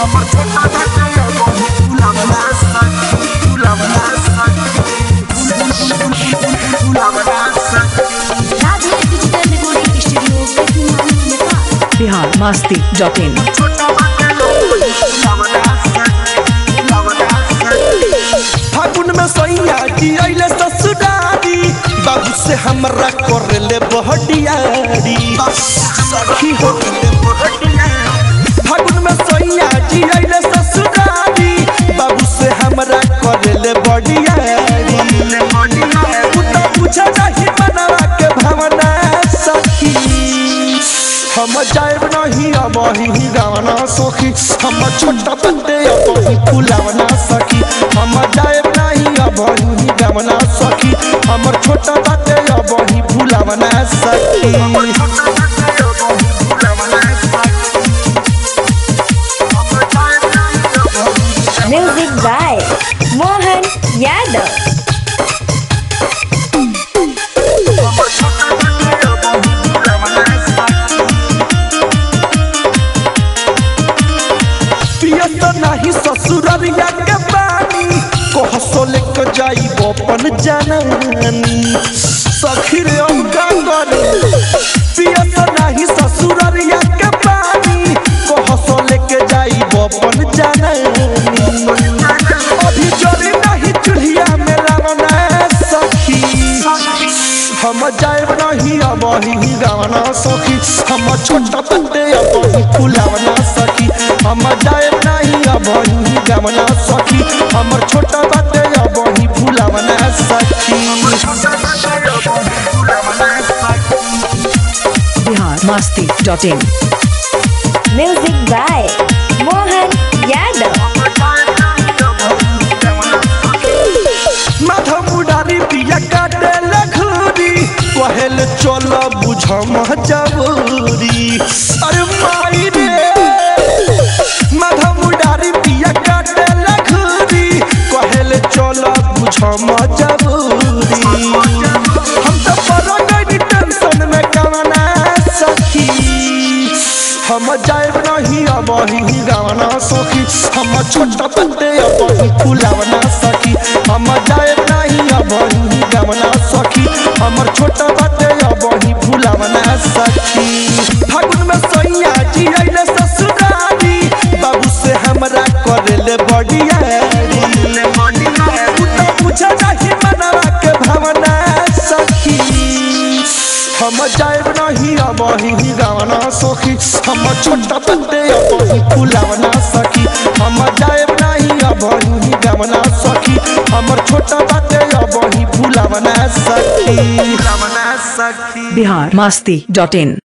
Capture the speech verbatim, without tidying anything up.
Bihar Masti dot इन। फागुन में सैया जी अइले ससुरारी बाबू से हमरा कर ले बहटियारी सखी हो फागुन में सैया जी अइले ससुरारी बाबू से हमरा कर ले बहटियारी उतना पूछा नहीं मनवा के भावना सखी हम जाएब नहीं अब ही गावना सखी हम छोटा बंदे अब ही फुलावना सखी हम जाएब नहीं अब ही गावना सखी हमर छोटा बंदे अब ही फुलावना सखी। Music by Mohan Yadav. नहीं ससुररिया के पानी कहसो लेके जाई अपन जननी सखी रे अंगा करे पिया तो नहीं ससुररिया के पानी कहसो लेके जाई अपन जननी अभी जोरी नहीं चुल्हिया में लावना सखी हम जाएब नहीं अब ही गावना सखी हम छोटा बंदे अब ही फुलावना सखी हम जाएब नहीं अब ही गावना सखी हमर छोटा बंदे अब ही फुलावना सखी। Bihar Masti dot in. Music by Mohan Yadav. माथा मुडारी पिया काटे लखूरी कहल चल बुझम जबूरी अरे माई रे माथा मुडारी पिया काटे लखूरी कहल चल बुझम जबूरी हम तो पड़ गई टेंशन में कवना सखी हम जाएब नहीं अब ही गावना सखी हम छोटा बंदे अब ही फुलावना सखी हम जाएब नहीं अब ही गावना सखी हमर छोटा बंदे अब ही फुलावना सखी। फागुन में सैया जी अइले ससुरारी बाबू से हमरा कर ले बड़ियारी उतना पूछा नहीं मनवा के भावना सखी हम जाएब नहीं अब ही गावना सखी हम छोटा बंदे अब ही फुलावना सखी हम जाएब नहीं अब ही गावना सखी हमर छोटा बंदे अब ही फुलावना सखी। बिहार मस्ती डॉट इन।